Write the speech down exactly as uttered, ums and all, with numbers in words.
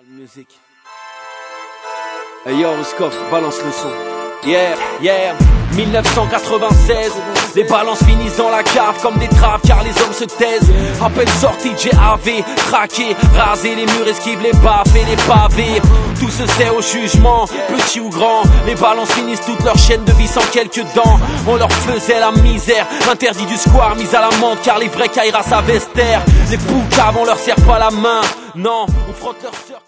Musique. Hey yo, Scoff, balance le son. Yeah, yeah. dix-neuf cent quatre-vingt-seize, les balances finissent dans la cave comme des traves car les hommes se taisent. À peine sorti de G A V, traqué, rasé, les murs esquivent les baffes et les pavés. Tout se sait au jugement, petit ou grand. Les balances finissent toute leur chaîne de vie sans quelques dents. On leur faisait la misère, interdit du square, mis à l'amende car les vrais Kairas à Vester. Les poucaves on leur serre pas la main, non, on frotte leur sœur.